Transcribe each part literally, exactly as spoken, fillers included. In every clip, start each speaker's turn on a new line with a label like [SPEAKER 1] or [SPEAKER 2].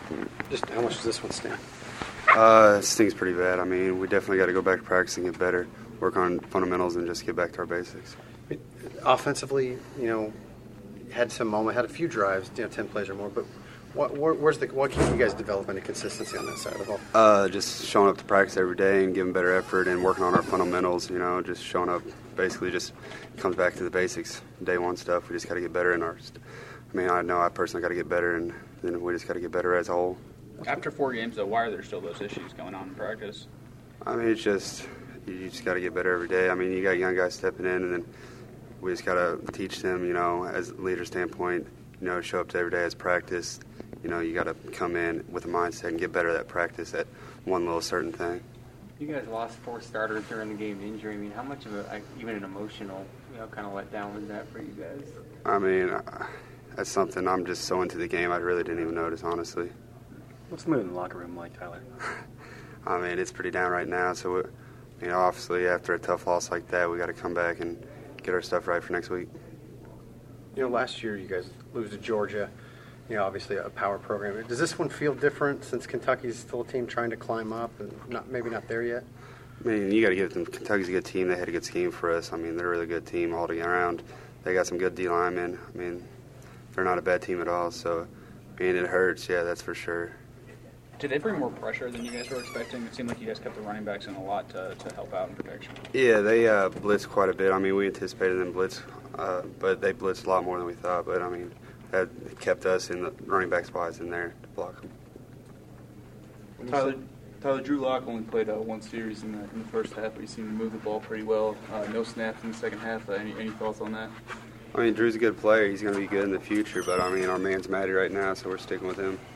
[SPEAKER 1] Just how much does this one stand?
[SPEAKER 2] Uh, this thing's pretty bad. I mean, we definitely got to go back to practice and get better, work on fundamentals, and just get back to our basics.
[SPEAKER 1] Offensively, you know, had some moment, had a few drives, you know, ten plays or more. But what, where, where's the what can you guys develop any consistency on that side of the ball?
[SPEAKER 2] Uh, just showing up to practice every day and giving better effort and working on our fundamentals. You know, just showing up. Basically, just comes back to the basics, day one stuff. We just got to get better in our. St- I mean, I know I personally got to get better, and then we just got to get better as a whole.
[SPEAKER 3] After four games, though, why are there still those issues going on in practice?
[SPEAKER 2] I mean, it's just you just got to get better every day. I mean, you got young guys stepping in, and then we just got to teach them, you know, as a leader standpoint, you know, show up to every day as practice. You know, you got to come in with a mindset and get better at that practice at one little certain thing.
[SPEAKER 4] You guys lost four starters during the game injury. I mean, how much of a, even an emotional, you know, kind of letdown was that for you guys?
[SPEAKER 2] I mean, that's something I'm just so into the game I really didn't even notice, honestly.
[SPEAKER 5] What's the mood in the locker room like, Tyler?
[SPEAKER 2] I mean, it's pretty down right now. So, you know, obviously after a tough loss like that, we got to come back and get our stuff right for next week.
[SPEAKER 1] You know, last year you guys lose to Georgia. You know, obviously a power program. Does this one feel different since Kentucky's still a team trying to climb up and not maybe not there yet?
[SPEAKER 2] I mean, you got to give them. Kentucky's a good team. They had a good scheme for us. I mean, they're a really good team all around. They got some good D linemen. I mean, they're not a bad team at all. So, I mean, it hurts. Yeah, that's for sure.
[SPEAKER 3] Did they bring more pressure than you guys were expecting? It seemed like you guys kept the running backs in a lot to, to help out in protection.
[SPEAKER 2] Yeah, they uh, blitzed quite a bit. I mean, we anticipated them blitz, uh, but they blitzed a lot more than we thought. But, I mean, that kept us in the running back spots in there to block them.
[SPEAKER 6] Tyler, Tyler, Drew Lock only played uh, one series in the, in the first half, but he seemed to move the ball pretty well. Uh, no snaps in the second half. Uh, any, any thoughts on that?
[SPEAKER 2] I mean, Drew's a good player. He's going to be good in the future. But, I mean, our man's Maddie right now, so we're sticking with him.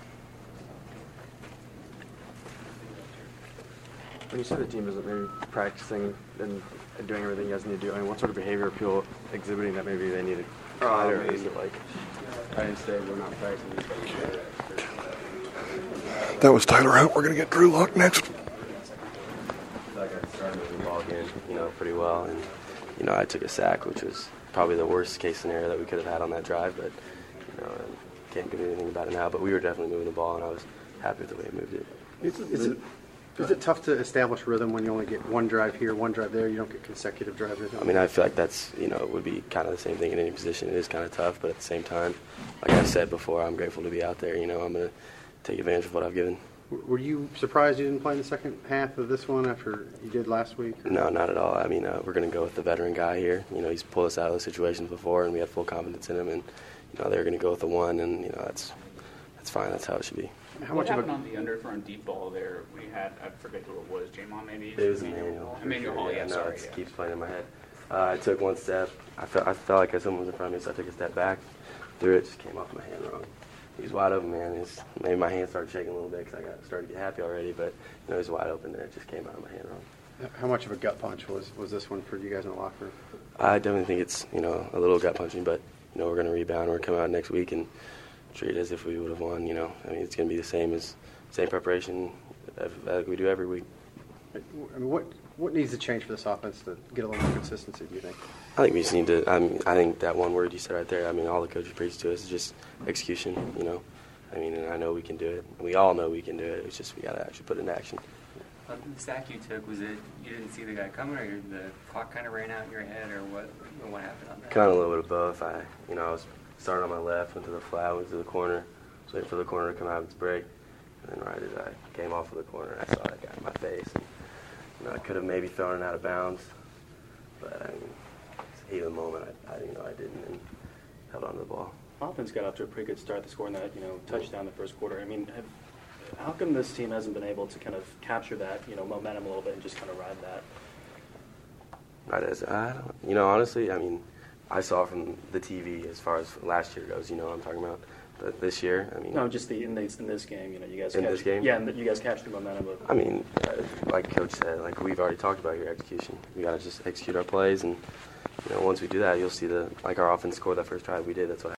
[SPEAKER 5] When you say the team isn't maybe practicing and doing everything you guys need to do, I mean, what sort of behavior are people exhibiting that maybe they need to try, or is it like?
[SPEAKER 2] I didn't say we're not practicing.
[SPEAKER 7] That was Tyler Hunt. We're going to get Drew Lock next.
[SPEAKER 8] I feel like I started moving the ball again, you know, pretty well, and you know, I took a sack, which was probably the worst case scenario that we could have had on that drive, but you know, I can't do anything about it now. But we were definitely moving the ball, and I was happy with the way we moved it.
[SPEAKER 1] Is, is it is it tough to establish rhythm when you only get one drive here, one drive there? You don't get consecutive drive rhythm.
[SPEAKER 8] I mean, I feel like that's, you know, it would be kind of the same thing in any position. It is kind of tough, but at the same time, like I said before, I'm grateful to be out there. You know, I'm going to take advantage of what I've given.
[SPEAKER 1] Were you surprised you didn't play in the second half of this one after you did last week? Or?
[SPEAKER 8] No, not at all. I mean, uh, we're going to go with the veteran guy here. You know, he's pulled us out of those situations before, and we had full confidence in him. And you know, they're going to go with the one, and you know, that's that's fine. That's how it should be.
[SPEAKER 3] How what much happened a, on the underthrown deep ball there? We had, I forget who it was, J-Mon maybe?
[SPEAKER 8] It was Emmanuel.
[SPEAKER 3] Emmanuel Hall, yeah,
[SPEAKER 8] no,
[SPEAKER 3] sorry.
[SPEAKER 8] It
[SPEAKER 3] yeah.
[SPEAKER 8] keeps playing in my head. Uh, I took one step. I felt, I felt like someone was in front of me, so I took a step back, threw it, just came off my hand wrong. He was wide open, man. He's, maybe my hand started shaking a little bit because I got started to get happy already, but you know, he was wide open and it just came out of my hand wrong.
[SPEAKER 1] How much of a gut punch was, was this one for you guys in the locker room?
[SPEAKER 8] I definitely think it's, you know, a little gut punching, but you know, we're going to rebound. We're going to come out next week and treat it as if we would have won. You know, I mean, it's going to be the same as same preparation like we do every week.
[SPEAKER 1] I mean, what what needs to change for this offense to get a little more consistency, do you think?
[SPEAKER 8] I think we just need to, I mean, I think that one word you said right there, I mean, all the coaches preach to us is just execution, you know. I mean, and I know we can do it. We all know we can do it. It's just we got to actually put it into action.
[SPEAKER 4] Uh, the sack you took, was it you didn't see the guy coming, or the clock kind of ran out in your head, or what? Or what happened on that?
[SPEAKER 8] Kind of a little bit of both. I, you know, I was starting on my left, went to the flat, went to the corner, was waiting for the corner to come out of its break, and then right as I came off of the corner, I saw that guy in my face. And, you know, I could have maybe thrown it out of bounds, but I mean, heat of the moment, I, I, you know, I didn't, and held on to the ball.
[SPEAKER 5] Offense got off to a pretty good start to scoring that, you know, touchdown the first quarter. I mean, have, how come this team hasn't been able to kind of capture that, you know, momentum a little bit and just kind of ride that?
[SPEAKER 8] Right as I don't, you know, honestly, I mean, I saw from the T V as far as last year goes. You know what I'm talking about. But this year, I mean,
[SPEAKER 5] no, just the in this in this game, you know, you guys
[SPEAKER 8] in
[SPEAKER 5] captured,
[SPEAKER 8] this game,
[SPEAKER 5] yeah, and you guys captured the momentum of.
[SPEAKER 8] I mean, uh, like Coach said, like we've already talked about your execution. We got to just execute our plays, and you know, once we do that, you'll see the like our offense score that first drive we did. That's what.